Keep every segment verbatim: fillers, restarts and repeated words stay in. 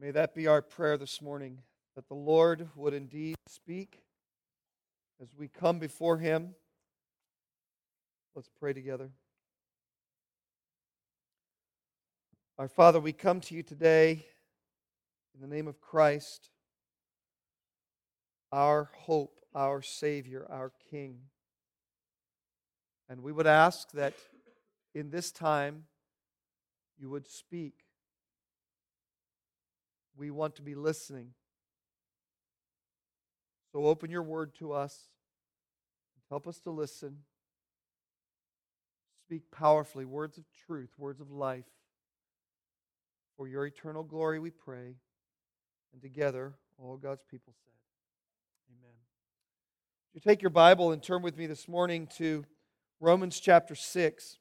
May that be our prayer this morning, that the Lord would indeed speak as we come before Him. Let's pray together. Our Father, we come to You today in the name of Christ, our hope, our Savior, our King. And we would ask that in this time You would speak. We want to be listening. So open Your word to us. Help us to listen. Speak powerfully, words of truth, words of life. For Your eternal glory we pray. And together, all God's people said, amen. You take your Bible and turn with me this morning to Romans chapter six.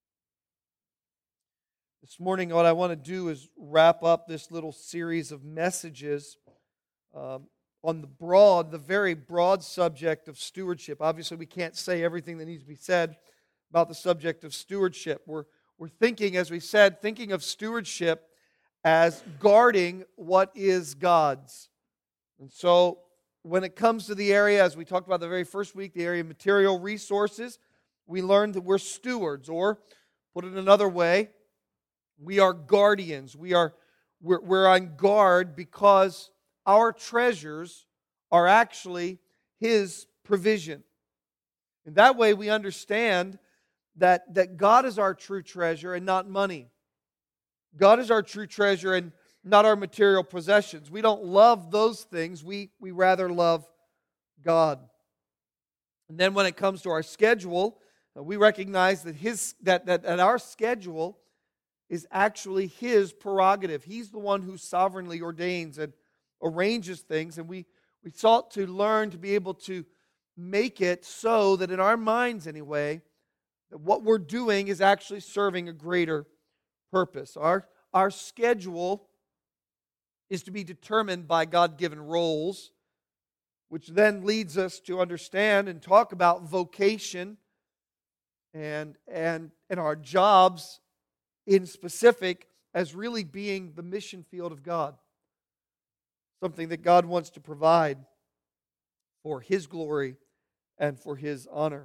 This morning, what I want to do is wrap up this little series of messages um, on the broad, the very broad subject of stewardship. Obviously, we can't say everything that needs to be said about the subject of stewardship. We're, we're thinking, as we said, thinking of stewardship as guarding what is God's. And so, when it comes to the area, as we talked about the very first week, the area of material resources, we learned that we're stewards, or put it another way, we are guardians. We are we're, we're on guard because our treasures are actually His provision. In that way, we understand that, that God is our true treasure and not money. God is our true treasure and not our material possessions. We don't love those things. We, we rather love God. And then when it comes to our schedule, we recognize that his that, that, that our schedule is actually His prerogative. He's the one who sovereignly ordains and arranges things, and we, we sought to learn to be able to make it so that in our minds anyway, that what we're doing is actually serving a greater purpose. Our, our schedule is to be determined by God-given roles, which then leads us to understand and talk about vocation and, and, and our jobs in specific as really being the mission field of God. Something that God wants to provide for His glory and for His honor.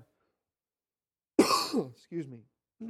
Excuse me.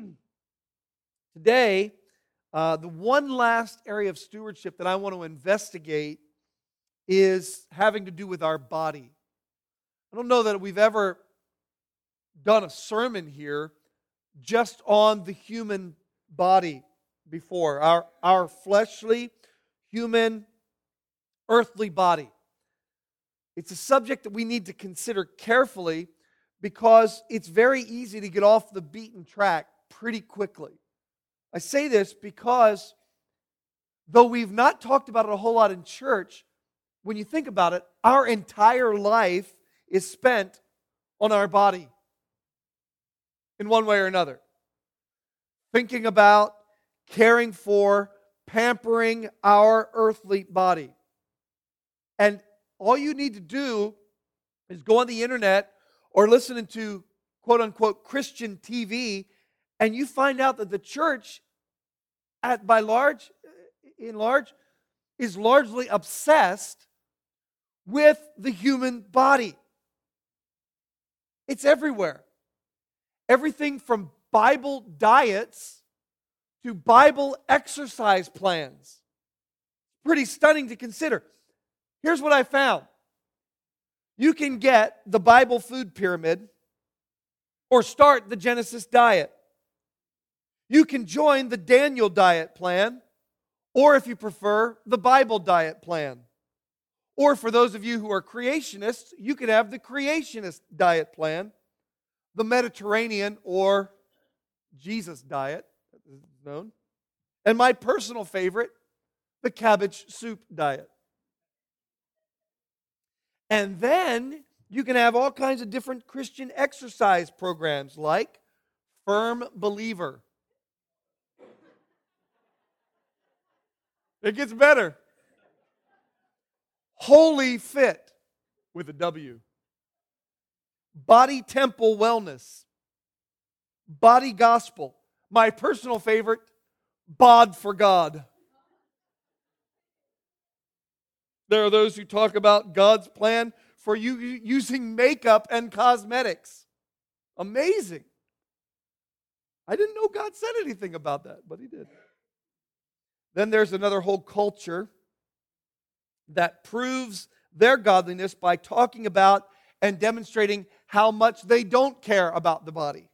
Today, uh, the one last area of stewardship that I want to investigate is having to do with our body. I don't know that we've ever done a sermon here just on the human body before. Our, our fleshly, human, earthly body. It's a subject that we need to consider carefully because it's very easy to get off the beaten track pretty quickly. I say this because though we've not talked about it a whole lot in church, when you think about it, our entire life is spent on our body in one way or another. Thinking about, caring for, pampering our earthly body. And all you need to do is go on the internet or listen to quote-unquote Christian T V, and you find out that the church, at by large, in large, is largely obsessed with the human body. It's everywhere. Everything from Bible diets to Bible exercise plans. Pretty stunning to consider. Here's what I found. You can get the Bible food pyramid or start the Genesis diet. You can join the Daniel diet plan, or if you prefer, the Bible diet plan. Or for those of you who are creationists, you can have the creationist diet plan, the Mediterranean or Jesus diet, as it's known, and my personal favorite, the cabbage soup diet. And then you can have all kinds of different Christian exercise programs like Firm Believer. It gets better. Holy Fit with a W. Body Temple Wellness. Body Gospel. My personal favorite, Bod for God. There are those who talk about God's plan for you using makeup and cosmetics. Amazing. I didn't know God said anything about that, but He did. Then there's another whole culture that proves their godliness by talking about and demonstrating how much they don't care about the body.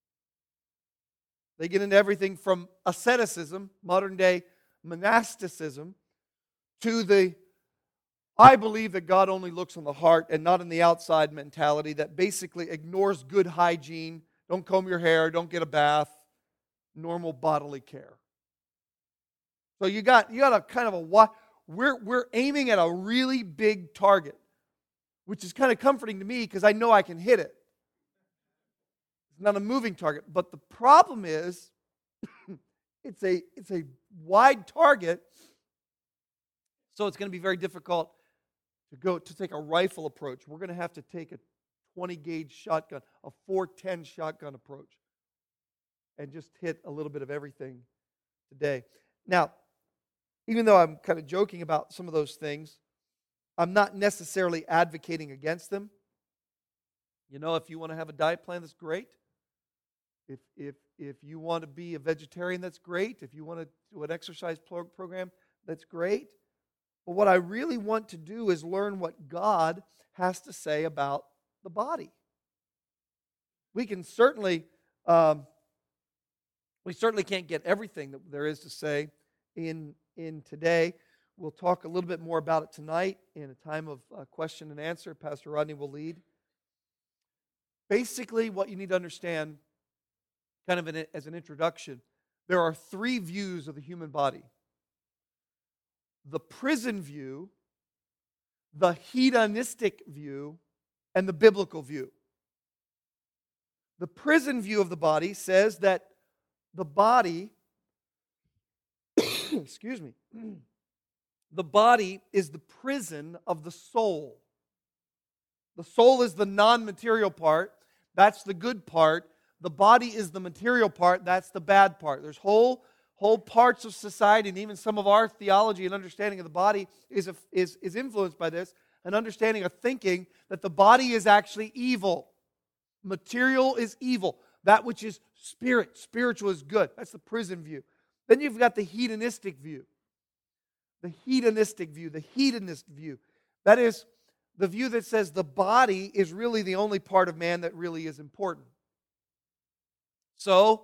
They get into everything from asceticism, modern day monasticism, to the I believe that God only looks on the heart and not on the outside mentality that basically ignores good hygiene, don't comb your hair, don't get a bath, normal bodily care. So you got you got a kind of a what we're we're aiming at a really big target, which is kind of comforting to me because I know I can hit it. It's not a moving target, but the problem is it's a it's a wide target, so it's going to be very difficult to go to take a rifle approach. We're going to have to take a twenty gauge shotgun, a four ten shotgun approach, and just hit a little bit of everything today. Now, even though I'm kind of joking about some of those things, I'm not necessarily advocating against them. You know, if you want to have a diet plan, that's great. If if if you want to be a vegetarian, that's great. If you want to do an exercise pro- program, that's great. But what I really want to do is learn what God has to say about the body. We can certainly, um, we certainly can't get everything that there is to say in, in today. We'll talk a little bit more about it tonight in a time of uh, question and answer. Pastor Rodney will lead. Basically, what you need to understand, kind of in, as an introduction, there are three views of the human body. The prison view, the hedonistic view, and the biblical view. The prison view of the body says that the body, excuse me, the body is the prison of the soul. The soul is the non-material part. That's the good part. The body is the material part. That's the bad part. There's whole Whole parts of society and even some of our theology and understanding of the body is, is, is influenced by this, an understanding of thinking that the body is actually evil. Material is evil. That which is spirit, spiritual is good. That's the prison view. Then you've got the hedonistic view. The hedonistic view, the hedonist view. That is the view that says the body is really the only part of man that really is important. So,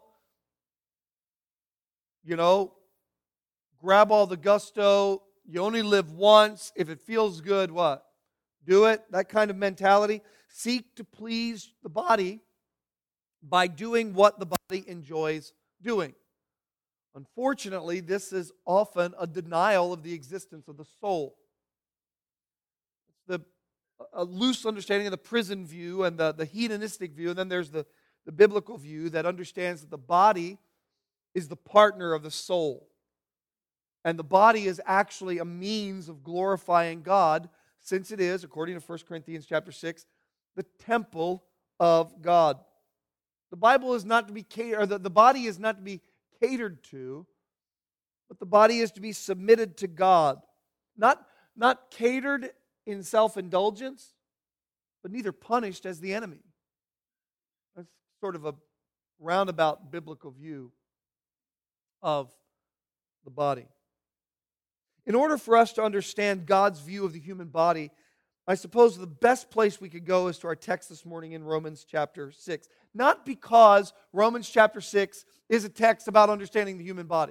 you know, grab all the gusto. You only live once. If it feels good, what? Do it. That kind of mentality. Seek to please the body by doing what the body enjoys doing. Unfortunately, this is often a denial of the existence of the soul. It's the a loose understanding of the prison view and the, the hedonistic view, and then there's the, the biblical view that understands that the body is the partner of the soul. And the body is actually a means of glorifying God, since it is, according to First Corinthians chapter six, the temple of God. The Bible is not to be catered, or the, the body is not to be catered to, but the body is to be submitted to God. Not, not catered in self-indulgence, but neither punished as the enemy. That's sort of a roundabout biblical view of the body. In order for us to understand God's view of the human body, I suppose the best place we could go is to our text this morning in Romans chapter six. Not because Romans chapter six is a text about understanding the human body.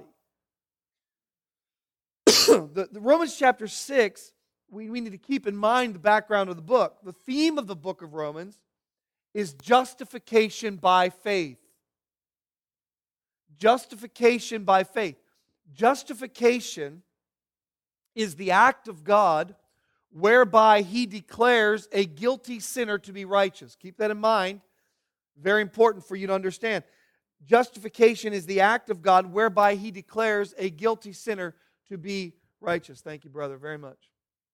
the, the Romans chapter six, we, we need to keep in mind the background of the book. The theme of the book of Romans is justification by faith. Justification by faith. Justification is the act of God whereby He declares a guilty sinner to be righteous. Keep that in mind. Very important for you to understand. Justification is the act of God whereby He declares a guilty sinner to be righteous. Thank you, brother, very much.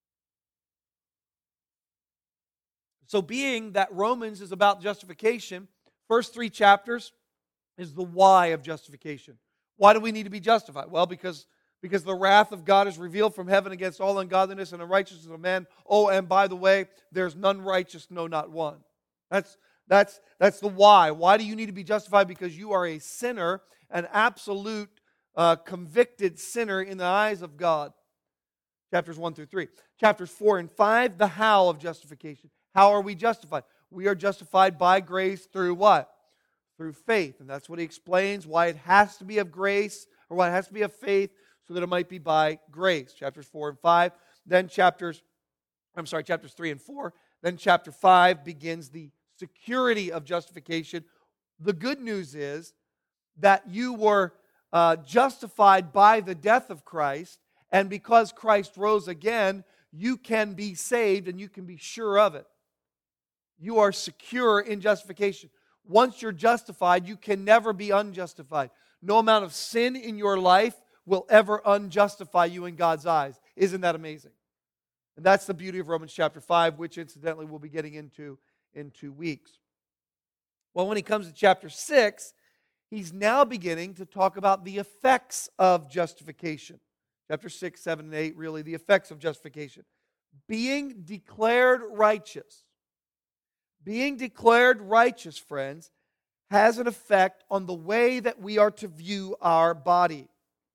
So being that Romans is about justification, first three chapters is the why of justification. Why do we need to be justified? Well, because, because the wrath of God is revealed from heaven against all ungodliness and unrighteousness of men. Oh, and by the way, there's none righteous, no, not one. That's, that's, that's the why. Why do you need to be justified? Because you are a sinner, an absolute uh, convicted sinner in the eyes of God. Chapters one through three. Chapters four and five, the how of justification. How are we justified? We are justified by grace through what? Through faith. And that's what he explains, why it has to be of grace, or why it has to be of faith, so that it might be by grace. Chapters four and five. Then chapters, I'm sorry, chapters three and four. Then chapter five begins the security of justification. The good news is that you were uh, justified by the death of Christ, and because Christ rose again, you can be saved and you can be sure of it. You are secure in justification. Once you're justified, you can never be unjustified. No amount of sin in your life will ever unjustify you in God's eyes. Isn't that amazing? And that's the beauty of Romans chapter five, which incidentally we'll be getting into in two weeks. Well, when he comes to chapter six, he's now beginning to talk about the effects of justification. Chapter six, seven, and eight, really, the effects of justification. Being declared righteous. Being declared righteous, friends, has an effect on the way that we are to view our body.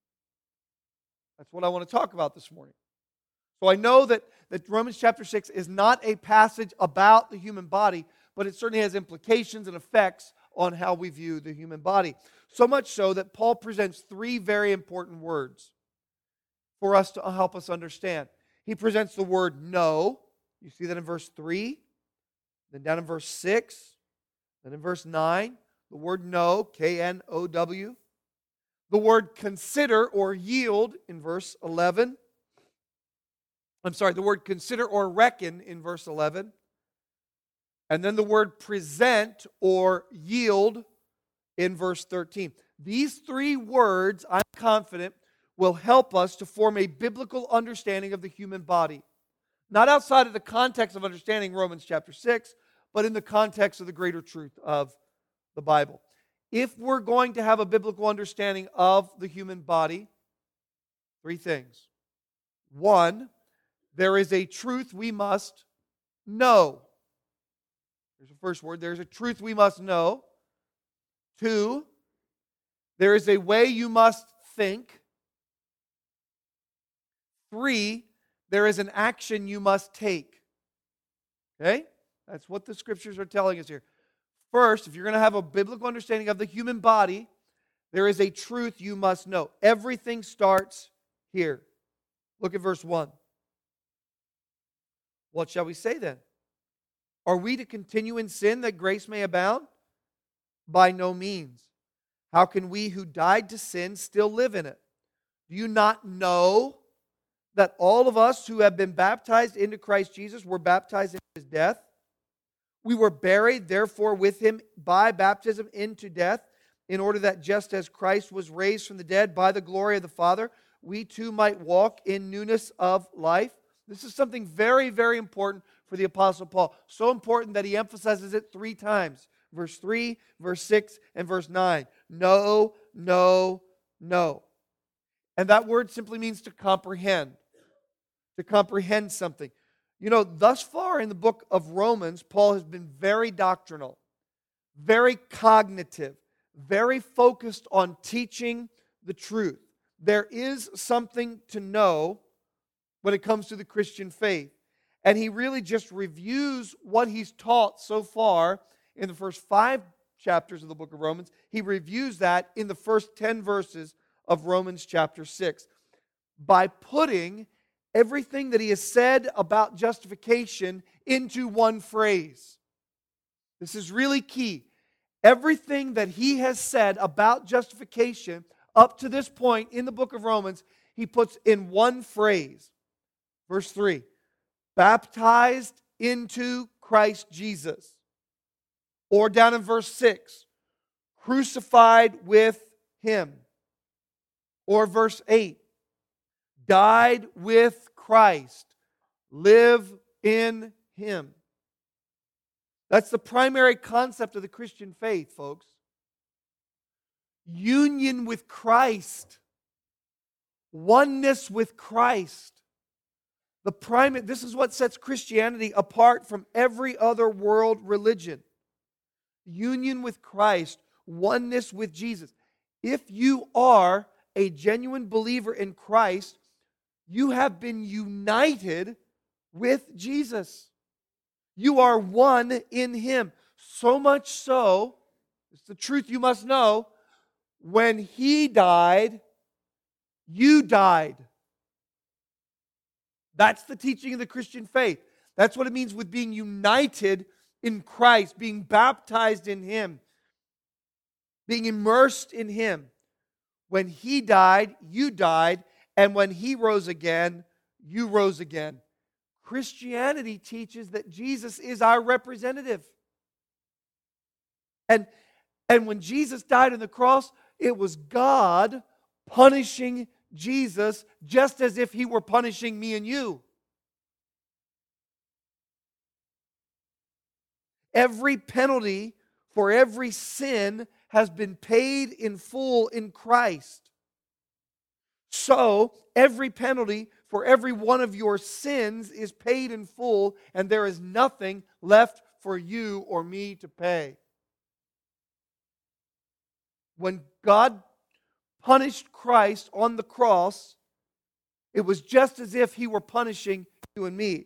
That's what I want to talk about this morning. So I know that, that Romans chapter six is not a passage about the human body, but it certainly has implications and effects on how we view the human body. So much so that Paul presents three very important words for us to help us understand. He presents the word know. You see that in verse three. Then down in verse six. Then in verse nine. The word know, K N O W. The word consider or yield in verse eleven. I'm sorry, the word consider or reckon in verse eleven. And then the word present or yield in verse thirteen. These three words, I'm confident, will help us to form a biblical understanding of the human body. Not outside of the context of understanding Romans chapter six, but in the context of the greater truth of the Bible. If we're going to have a biblical understanding of the human body, three things. One, there is a truth we must know. There's the first word. There's a truth we must know. Two, there is a way you must think. Three, there is an action you must take. Okay? That's what the Scriptures are telling us here. First, if you're going to have a biblical understanding of the human body, there is a truth you must know. Everything starts here. Look at verse one. What shall we say then? Are we to continue in sin that grace may abound? By no means. How can we who died to sin still live in it? Do you not know that all of us who have been baptized into Christ Jesus were baptized into His death? We were buried, therefore, with Him by baptism into death, in order that just as Christ was raised from the dead by the glory of the Father, we too might walk in newness of life. This is something very, very important for the Apostle Paul. So important that he emphasizes it three times. Verse three, verse six, and verse nine. No, no, no. And that word simply means to comprehend. To comprehend something. You know, thus far in the book of Romans, Paul has been very doctrinal, very cognitive, very focused on teaching the truth. There is something to know when it comes to the Christian faith. And he really just reviews what he's taught so far in the first five chapters of the book of Romans. He reviews that in the first ten verses of Romans chapter six by putting everything that he has said about justification into one phrase. This is really key. Everything that he has said about justification up to this point in the book of Romans, he puts in one phrase. Verse three, baptized into Christ Jesus. Or down in verse six, crucified with Him. Or verse eight, died with Christ, live in Him. That's the primary concept of the Christian faith, folks. Union with Christ. Oneness with Christ. The prime, this is what sets Christianity apart from every other world religion. Union with Christ, oneness with Jesus. If you are a genuine believer in Christ, you have been united with Jesus. You are one in Him. So much so, it's the truth you must know, when He died, you died. That's the teaching of the Christian faith. That's what it means with being united in Christ, being baptized in Him, being immersed in Him. When He died, you died, and when He rose again, you rose again. Christianity teaches that Jesus is our representative. And, and when Jesus died on the cross, it was God punishing Jesus just as if He were punishing me and you. Every penalty for every sin has been paid in full in Christ. So, every penalty for every one of your sins is paid in full, and there is nothing left for you or me to pay. When God punished Christ on the cross, it was just as if He were punishing you and me.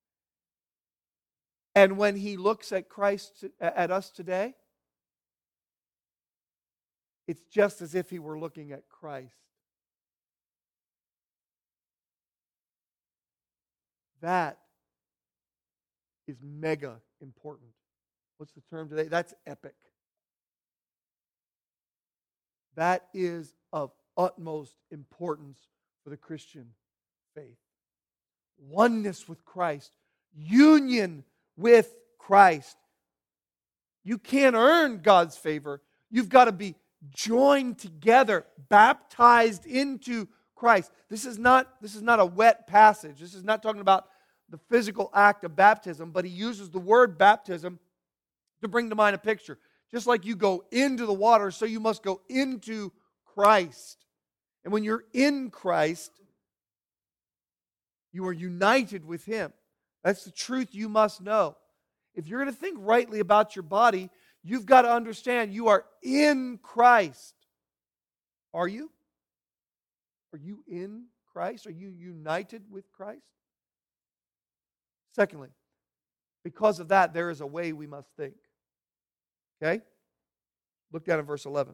And when He looks at Christ, at us today, it's just as if He were looking at Christ. That is mega important. What's the term today? That's epic. That is of utmost importance for the Christian faith. Oneness with Christ. Union with Christ. You can't earn God's favor. You've got to be joined together, baptized into Christ. This is not, this is not a wet passage. This is not talking about the physical act of baptism, but he uses the word baptism to bring to mind a picture. Just like you go into the water, so you must go into Christ. And when you're in Christ, you are united with Him. That's the truth you must know. If you're going to think rightly about your body, you've got to understand you are in Christ. Are you? Are you in Christ? Are you united with Christ? Secondly, because of that, there is a way we must think. Okay? Look down at verse eleven.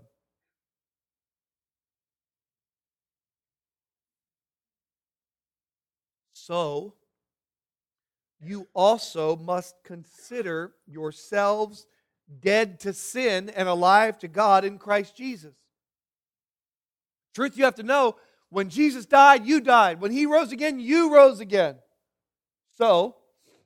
So, you also must consider yourselves dead to sin and alive to God in Christ Jesus. Truth you have to know, when Jesus died, you died. When He rose again, you rose again. So,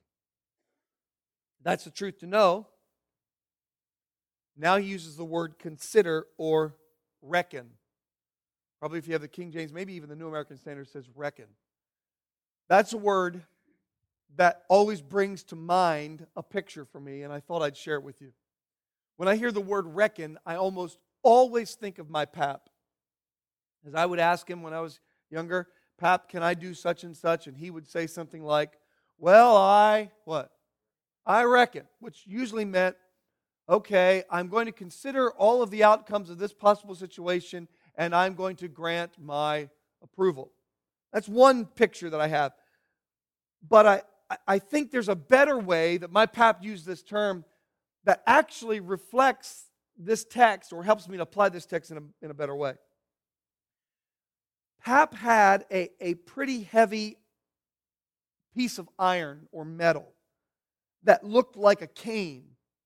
that's the truth to know. Now he uses the word consider or reckon. Probably if you have the King James, maybe even the New American Standard says reckon. That's a word that always brings to mind a picture for me, and I thought I'd share it with you. When I hear the word reckon, I almost always think of my pap. As I would ask him when I was younger, Pap, can I do such and such? And he would say something like, well, I, what? I reckon, which usually meant, okay, I'm going to consider all of the outcomes of this possible situation, and I'm going to grant my approval. That's one picture that I have. But I, I think there's a better way that my pap used this term that actually reflects this text or helps me to apply this text in a, in a better way. Pap had a, a pretty heavy piece of iron or metal that looked like a cane.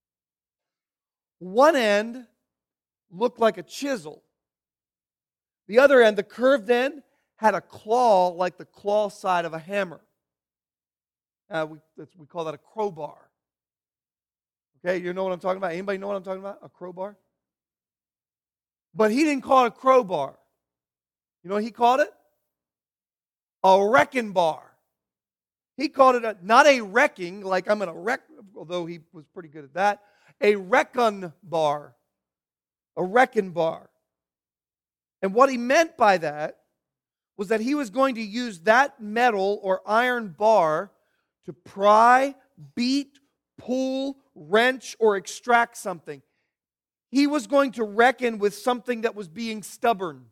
One end looked like a chisel. The other end, the curved end, had a claw like the claw side of a hammer. Uh, we, that's, we call that a crowbar. Okay, you know what I'm talking about? Anybody know what I'm talking about? A crowbar? But he didn't call it a crowbar. You know what he called it? A wrecking bar. He called it a, not a wrecking, like I'm going to wreck, although he was pretty good at that, a reckon bar. A wrecking bar. And what he meant by that was that he was going to use that metal or iron bar to pry, beat, pull, wrench, or extract something. He was going to reckon with something that was being stubborn.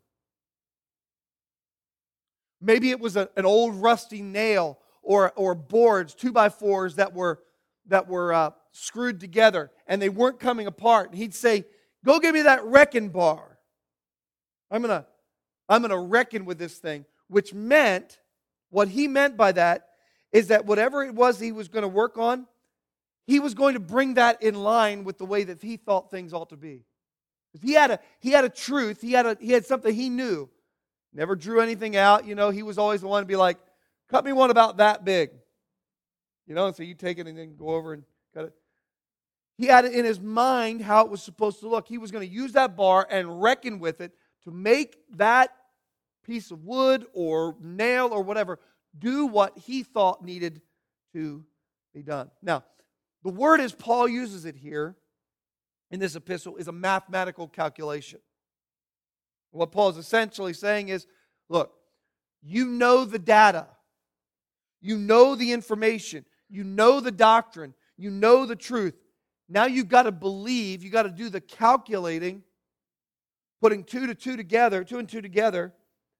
Maybe it was a, an old rusty nail or, or boards, two by fours that were, that were uh, screwed together and they weren't coming apart. And he'd say, go give me that reckon bar. I'm going to I'm going to reckon with this thing, which meant, what he meant by that is that whatever it was he was going to work on, he was going to bring that in line with the way that he thought things ought to be. He had a, he had a truth, he had, a, he had something he knew. Never drew anything out, you know, he was always the one to be like, cut me one about that big. You know, and so you take it and then go over and cut it. He had it in his mind how it was supposed to look. He was going to use that bar and reckon with it to make that piece of wood or nail or whatever do what he thought needed to be done. Now, the word as Paul uses it here in this epistle is a mathematical calculation. What Paul is essentially saying is, look, you know the data, you know the information, you know the doctrine, you know the truth. Now you've got to believe, you've got to do the calculating, putting two to two together, two and two together,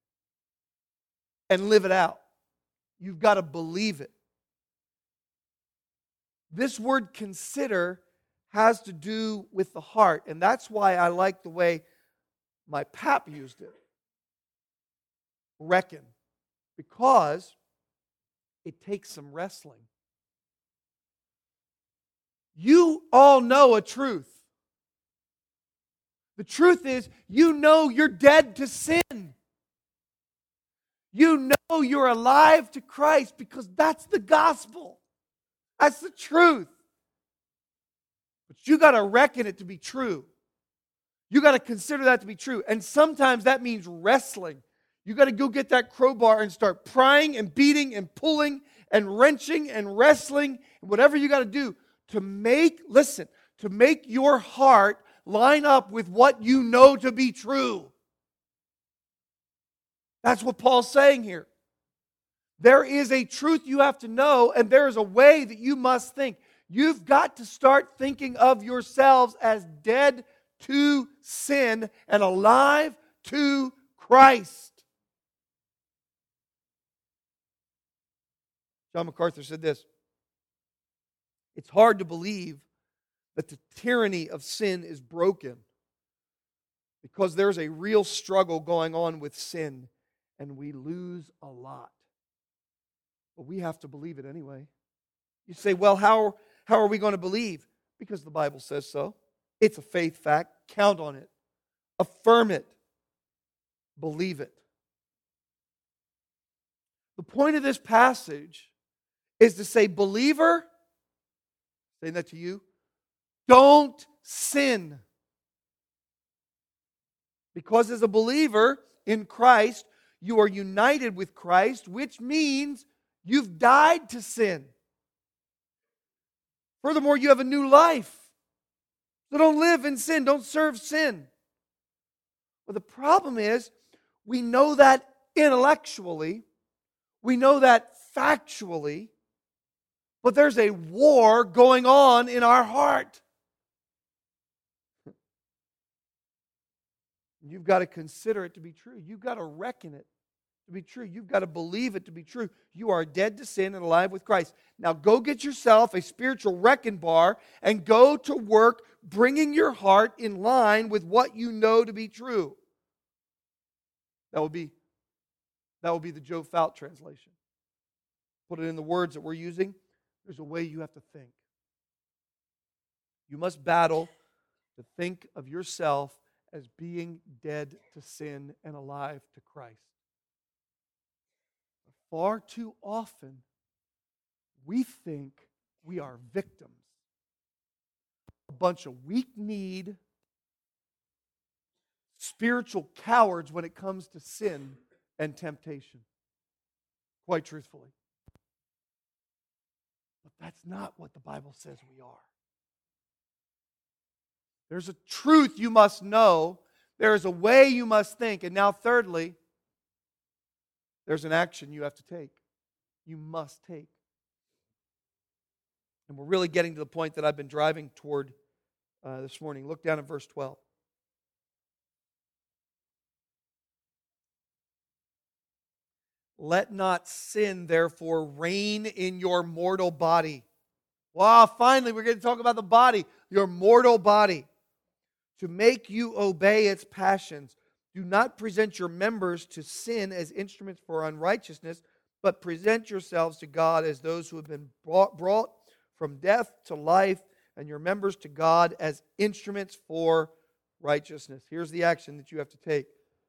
and live it out. You've got to believe it. This word consider has to do with the heart, and that's why I like the way my pap used it. Reckon. Because it takes some wrestling. You all know a truth. The truth is, you know you're dead to sin. You know you're alive to Christ because that's the gospel. That's the truth. But you got to reckon it to be true. You got to consider that to be true. And sometimes that means wrestling. You got to go get that crowbar and start prying and beating and pulling and wrenching and wrestling and whatever you got to do to make, listen, to make your heart line up with what you know to be true. That's what Paul's saying here. There is a truth you have to know, and there is a way that you must think. You've got to start thinking of yourselves as dead to sin and alive to Christ. John MacArthur said this: it's hard to believe that the tyranny of sin is broken because there's a real struggle going on with sin, and we lose a lot. But we have to believe it anyway. You say, well, how, how are we going to believe? Because the Bible says so. It's a faith fact. Count on it. Affirm it. Believe it. The point of this passage is to say, believer, saying that to you, don't sin. Because as a believer in Christ, you are united with Christ, which means you've died to sin. Furthermore, you have a new life. So don't live in sin. Don't serve sin. But the problem is, we know that intellectually. We know that factually. But there's a war going on in our heart. You've got to consider it to be true. You've got to reckon it to be true. You've got to believe it to be true. You are dead to sin and alive with Christ. Now go get yourself a spiritual reckon bar and go to work bringing your heart in line with what you know to be true. That would be, that would be the Joe Fout translation. Put it in the words that we're using. There's a way you have to think. You must battle to think of yourself as being dead to sin and alive to Christ. Far too often, we think we are victims. A bunch of weak-kneed, spiritual cowards when it comes to sin and temptation. Quite truthfully. But that's not what the Bible says we are. There's a truth you must know. There is a way you must think. And now thirdly, there's an action you have to take. You must take. And we're really getting to the point that I've been driving toward uh, this morning. Look down at verse twelve. Let not sin, therefore, reign in your mortal body. Wow, finally, we're going to talk about the body, your mortal body, to make you obey its passions. Do not present your members to sin as instruments for unrighteousness, but present yourselves to God as those who have been brought, brought from death to life, and your members to God as instruments for righteousness. Here's the action that you have to take.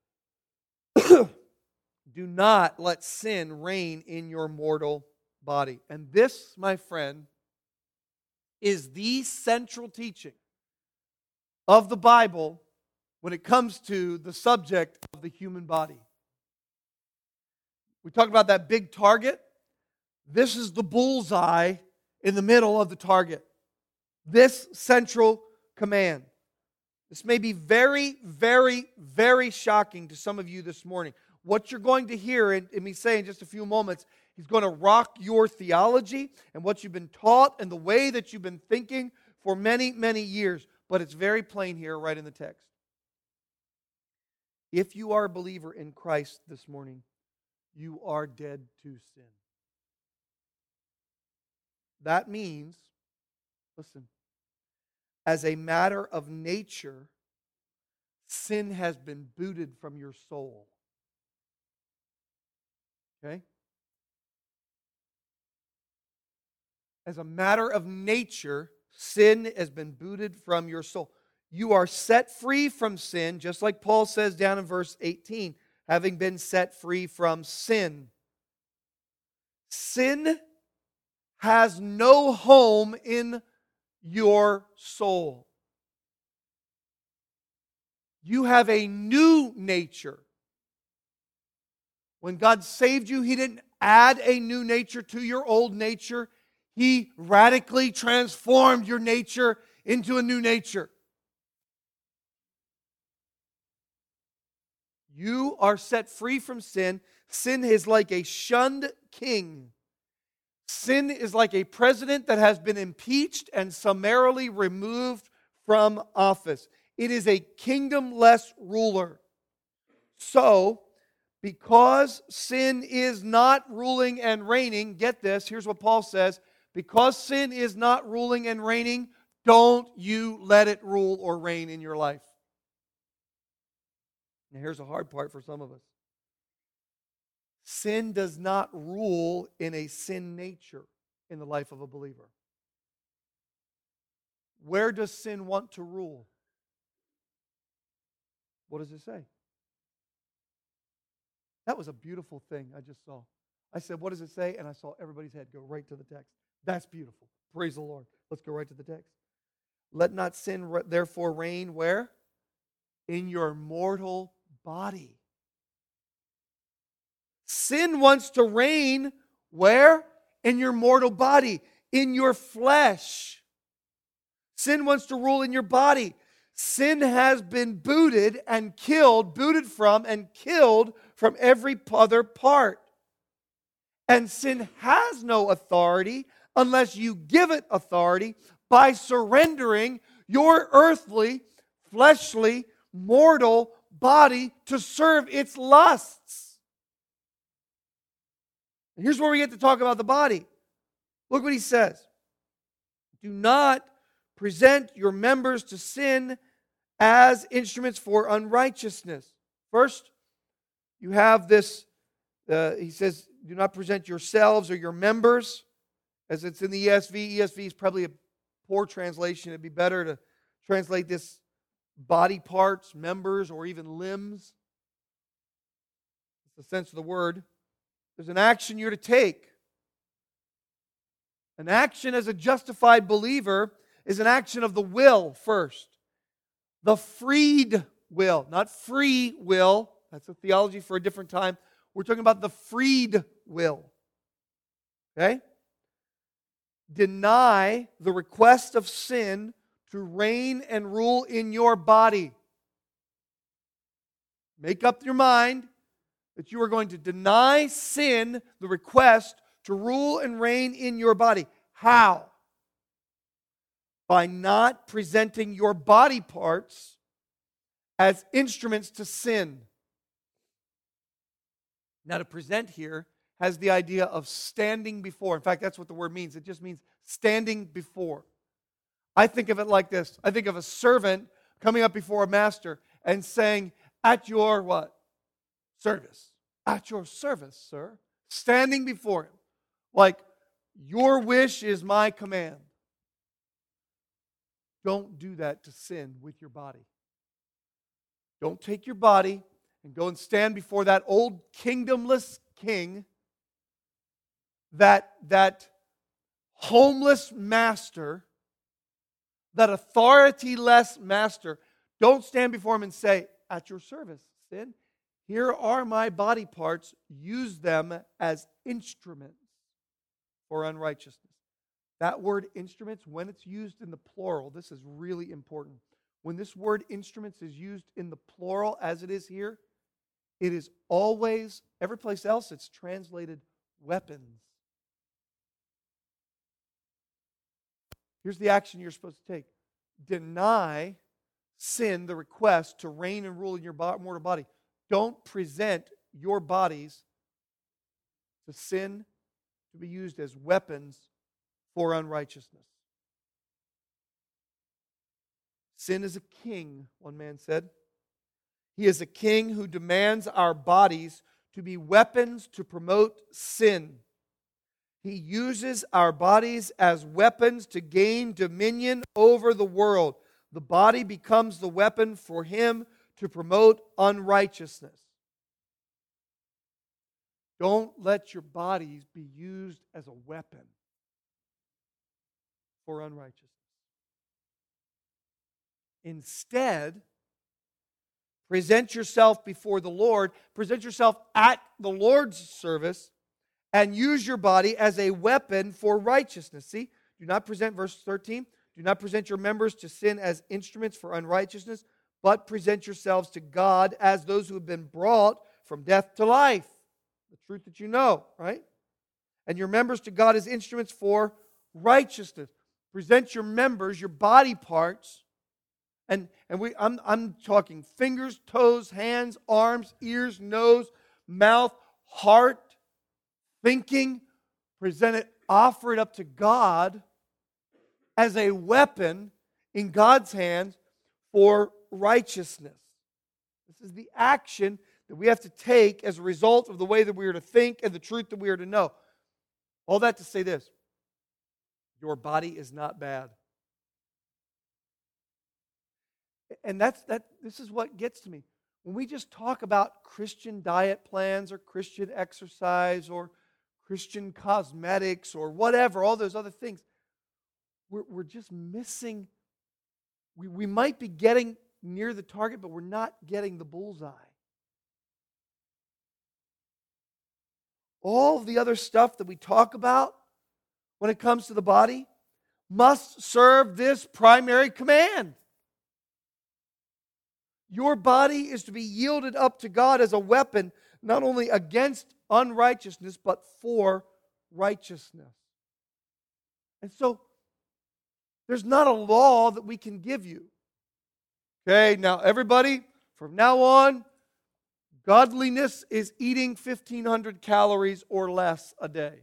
Do not let sin reign in your mortal body. And this, my friend, is the central teaching of the Bible when it comes to the subject of the human body. We talk about that big target. This is the bullseye in the middle of the target. This central command. This may be very, very, very shocking to some of you this morning. What you're going to hear in, in me say in just a few moments, he's going to rock your theology and what you've been taught and the way that you've been thinking for many, many years. But it's very plain here, right in the text. If you are a believer in Christ this morning, you are dead to sin. That means, listen, as a matter of nature, sin has been booted from your soul. Okay? As a matter of nature, sin has been booted from your soul. You are set free from sin, just like Paul says down in verse eighteen, having been set free from sin. Sin has no home in your soul. You have a new nature. When God saved you, He didn't add a new nature to your old nature. He radically transformed your nature into a new nature. You are set free from sin. Sin is like a shunned king. Sin is like a president that has been impeached and summarily removed from office. It is a kingdomless ruler. So, because sin is not ruling and reigning, get this, here's what Paul says, because sin is not ruling and reigning, don't you let it rule or reign in your life. Now here's the hard part for some of us. Sin does not rule in a sin nature in the life of a believer. Where does sin want to rule? What does it say? That was a beautiful thing I just saw. I said, what does it say? And I saw everybody's head go right to the text. That's beautiful. Praise the Lord. Let's go right to the text. Let not sin therefore reign where? In your mortal body. Sin wants to reign where? In your mortal body, in your flesh. Sin wants to rule in your body. Sin has been booted and killed, booted from and killed from every other part. And sin has no authority unless you give it authority by surrendering your earthly, fleshly, mortal body to serve its lusts. And here's where we get to talk about the body. Look what he says. Do not present your members to sin as instruments for unrighteousness. First, you have this, uh, he says, do not present yourselves or your members, as it's in the E S V. E S V is probably a poor translation. It'd be better to translate this body parts, members, or even limbs. It's the sense of the word. There's an action you're to take. An action as a justified believer is an action of the will first. The freed will, not free will. That's a theology for a different time. We're talking about the freed will. Okay? Deny the request of sin to reign and rule in your body. Make up your mind that you are going to deny sin the request to rule and reign in your body. How? By not presenting your body parts as instruments to sin. Now, to present here has the idea of standing before. In fact, that's what the word means. It just means standing before. I think of it like this. I think of a servant coming up before a master and saying, at your what? Service. At your service, sir. Standing before him. Like, your wish is my command. Don't do that to sin with your body. Don't take your body and go and stand before that old kingdomless king, that, that homeless master, that authorityless master. Don't stand before him and say, at your service, sin. Here are my body parts. Use them as instruments for unrighteousness. That word instruments, when it's used in the plural, this is really important. When this word instruments is used in the plural as it is here, it is always, every place else it's translated weapons. Here's the action you're supposed to take. Deny sin the request to reign and rule in your mortal body. Don't present your bodies to sin to be used as weapons for unrighteousness. Sin is a king, one man said. He is a king who demands our bodies to be weapons to promote sin. He uses our bodies as weapons to gain dominion over the world. The body becomes the weapon for him to promote unrighteousness. Don't let your bodies be used as a weapon for unrighteousness. Instead, present yourself before the Lord, present yourself at the Lord's service, and use your body as a weapon for righteousness. See, do not present, verse thirteen, do not present your members to sin as instruments for unrighteousness, but present yourselves to God as those who have been brought from death to life. The truth that you know, right? And your members to God as instruments for righteousness. Present your members, your body parts, and, and we I'm, I'm talking fingers, toes, hands, arms, ears, nose, mouth, heart, thinking. Present it, offer it up to God as a weapon in God's hands for righteousness. This is the action that we have to take as a result of the way that we are to think and the truth that we are to know. All that to say this: your body is not bad. And that's that. This is what gets to me. When we just talk about Christian diet plans or Christian exercise or Christian cosmetics or whatever, all those other things, we're, we're just missing. We, we might be getting near the target, but we're not getting the bullseye. All of the other stuff that we talk about when it comes to the body must serve this primary command. Your body is to be yielded up to God as a weapon, not only against unrighteousness, but for righteousness. And so, there's not a law that we can give you. Okay, now everybody, from now on, godliness is eating fifteen hundred calories or less a day.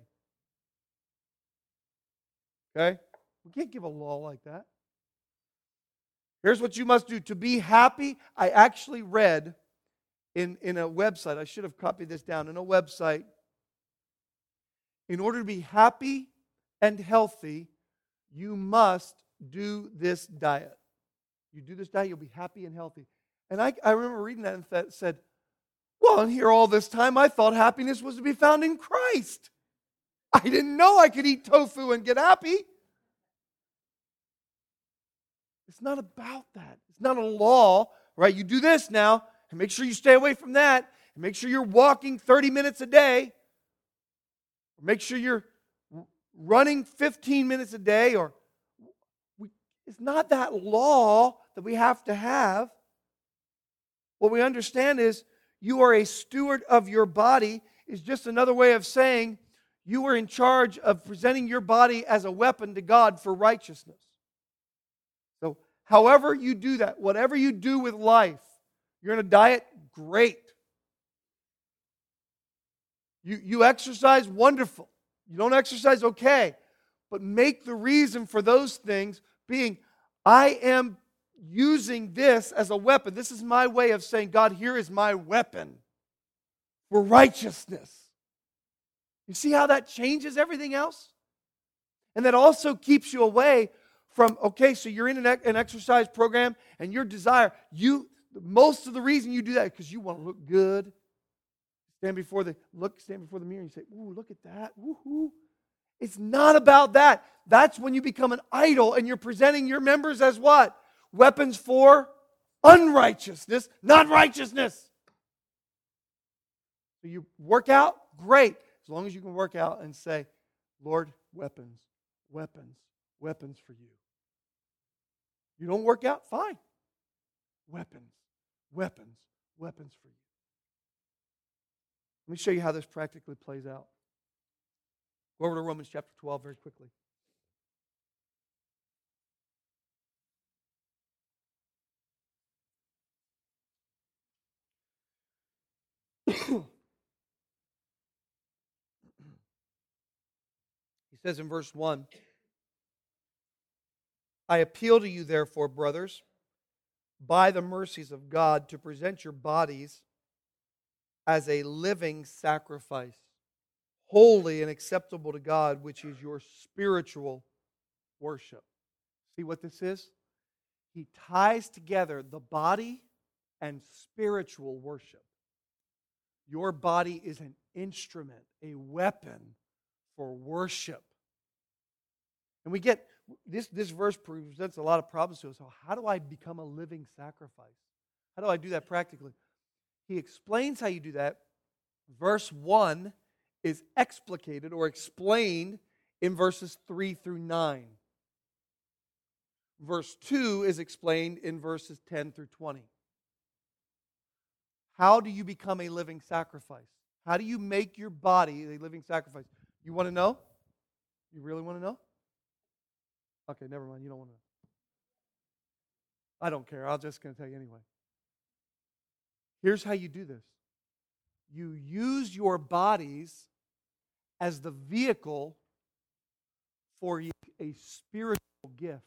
Okay? We can't give a law like that. Here's what you must do. To be happy, I actually read in, in a website, I should have copied this down, in a website, in order to be happy and healthy, you must do this diet. You do this diet, you'll be happy and healthy. And I, I remember reading that and th- said, well, and here all this time I thought happiness was to be found in Christ. I didn't know I could eat tofu and get happy. It's not about that. It's not a law, right? You do this now, and make sure you stay away from that, and make sure you're walking thirty minutes a day, or make sure you're running fifteen minutes a day, or we, it's not that law that we have to have. What we understand is you are a steward of your body is just another way of saying you are in charge of presenting your body as a weapon to God for righteousness. So, however you do that, whatever you do with life, you're on a diet, great. You, you exercise, wonderful. You don't exercise, okay. But make the reason for those things being, I am using this as a weapon. This is my way of saying, God, here is my weapon for righteousness. You see how that changes everything else? And that also keeps you away from, okay, so you're in an, an exercise program and your desire, you most of the reason you do that is because you want to look good. Stand before the look, stand before the mirror and you say, ooh, look at that. Woohoo. It's not about that. That's when you become an idol and you're presenting your members as what? Weapons for unrighteousness, not righteousness. So you work out, great. As long as you can work out and say, Lord, weapons, weapons, weapons for you. You don't work out? Fine. Weapons, weapons, weapons for you. Let me show you how this practically plays out. Go over to Romans chapter twelve very quickly. He says in verse one, I appeal to you, therefore, brothers, by the mercies of God, to present your bodies as a living sacrifice, holy and acceptable to God, which is your spiritual worship. See what this is? He ties together the body and spiritual worship. Your body is an instrument, a weapon for worship. And we get, this, this verse presents a lot of problems to us. So how do I become a living sacrifice? How do I do that practically? He explains how you do that. Verse one is explicated or explained in verses three through nine. Verse two is explained in verses ten through twenty. How do you become a living sacrifice? How do you make your body a living sacrifice? You want to know? You really want to know? Okay, never mind. You don't want to know. I don't care. I'm just going to tell you anyway. Here's how you do this. You use your bodies as the vehicle for a spiritual gift.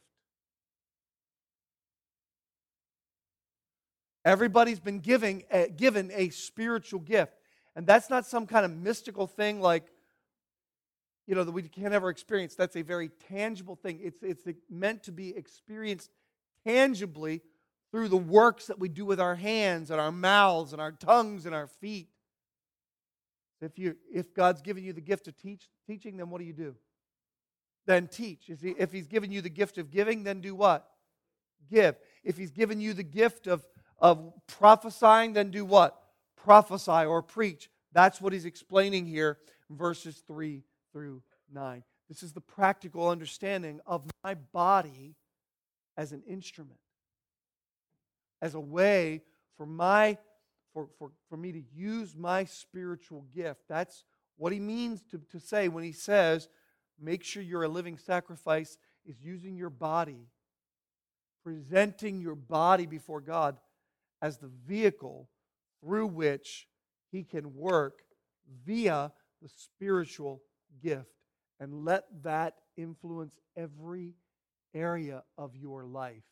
Everybody's been giving, uh, given a spiritual gift. And that's not some kind of mystical thing like, you know, that we can't ever experience. That's a very tangible thing. It's, it's meant to be experienced tangibly through the works that we do with our hands and our mouths and our tongues and our feet. If you, if God's given you the gift of teach, teaching, then what do you do? Then teach. If He's given you the gift of giving, then do what? Give. If He's given you the gift of, of prophesying, then do what? Prophesy or preach. That's what He's explaining here in verses three through nine. This is the practical understanding of my body as an instrument, as a way for my For, for, for me to use my spiritual gift. That's what he means to, to say when he says, make sure you're a living sacrifice, is using your body, presenting your body before God as the vehicle through which He can work via the spiritual gift. And let that influence every area of your life.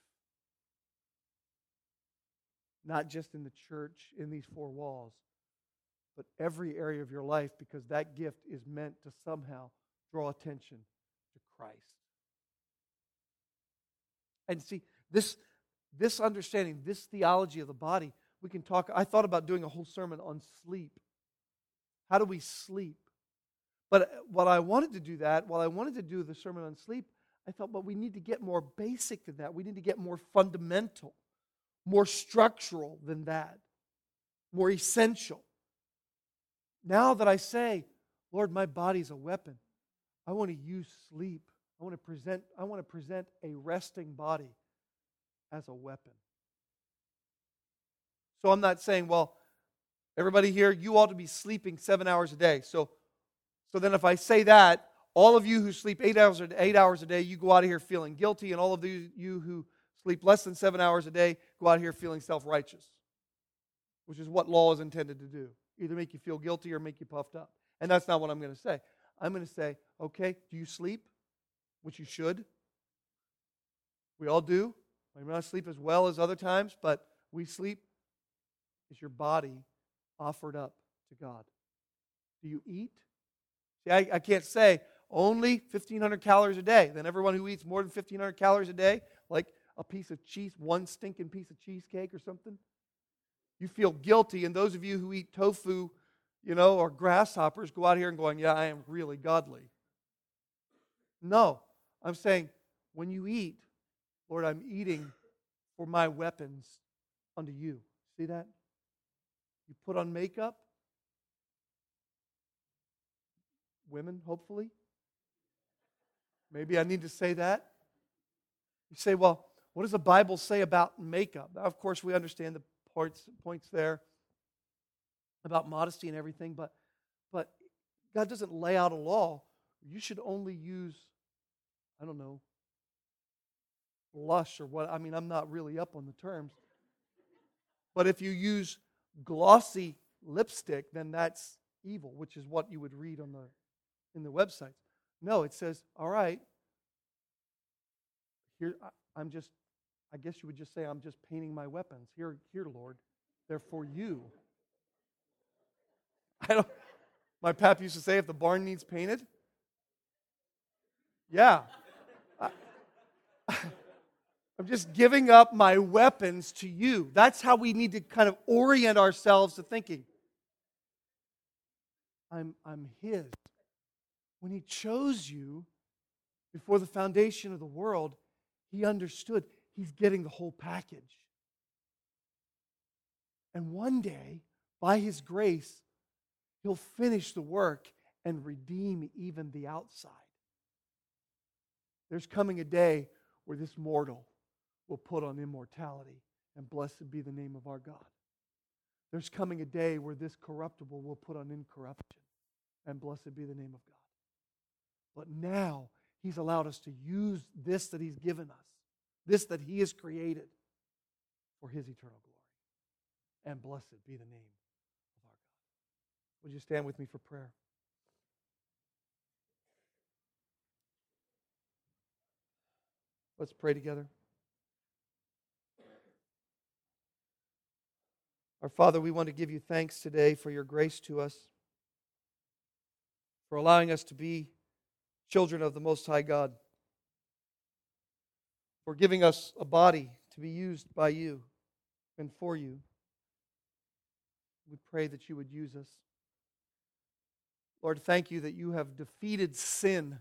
Not just in the church, in these four walls, but every area of your life, because that gift is meant to somehow draw attention to Christ. And see, this, this understanding, this theology of the body, we can talk, I thought about doing a whole sermon on sleep. How do we sleep? But while I wanted to do that, while I wanted to do the sermon on sleep, I thought, but we need to get more basic than that. We need to get more fundamental. More structural than that, more essential. Now that I say, Lord, my body's a weapon, I want to use sleep. I want to present, I want to present a resting body as a weapon. So I'm not saying, well, Everybody here, you ought to be sleeping seven hours a day. So, so then if I say that, all of you who sleep eight hours, eight hours a day, you go out of here feeling guilty, and all of you, you who sleep less than seven hours a day go out here feeling self-righteous, which is what law is intended to do. Either make you feel guilty or make you puffed up. And that's not what I'm going to say. I'm going to say, okay, do you sleep? Which you should. We all do. We may not sleep as well as other times, but we sleep. Is your body offered up to God? Do you eat? See, I, I can't say only fifteen hundred calories a day. Then everyone who eats more than fifteen hundred calories a day, like a piece of cheese, one stinking piece of cheesecake or something, you feel guilty. And those of you who eat tofu, you know, or grasshoppers, go out here and going, yeah, I am really godly. No, I'm saying when you eat, Lord, I'm eating for my weapons unto you. See that? You put on makeup. Women, hopefully. Maybe I need to say that. You say, well, what does the Bible say about makeup? Now, of course, we understand the points, points there about modesty and everything, but, but God doesn't lay out a law. You should only use, I don't know, blush or what. I mean, I'm not really up on the terms. But if you use glossy lipstick, then that's evil, which is what you would read on the in the websites. No, it says, all right, here I'm just, I guess you would just say, I'm just painting my weapons. Here, here, Lord, they're for you. I don't. My pap used to say, if the barn needs painted, yeah. I, I'm just giving up my weapons to you. That's how we need to kind of orient ourselves to thinking. I'm, I'm His. When He chose you before the foundation of the world, He understood He's getting the whole package. And one day, by His grace, He'll finish the work and redeem even the outside. There's coming a day where this mortal will put on immortality, and blessed be the name of our God. There's coming a day where this corruptible will put on incorruption, and blessed be the name of God. But now, He's allowed us to use this that He's given us, this that He has created, for His eternal glory. And blessed be the name of our God. Would you stand with me for prayer? Let's pray together. Our Father, we want to give you thanks today for your grace to us, for allowing us to be children of the Most High God, for giving us a body to be used by you and for you. We pray that you would use us. Lord, thank you that you have defeated sin.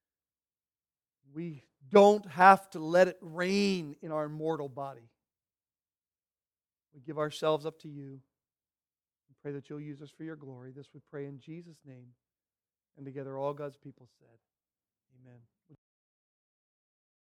We don't have to let it reign in our mortal body. We give ourselves up to you and pray that you'll use us for your glory. This we pray in Jesus' name. And together all God's people said, amen.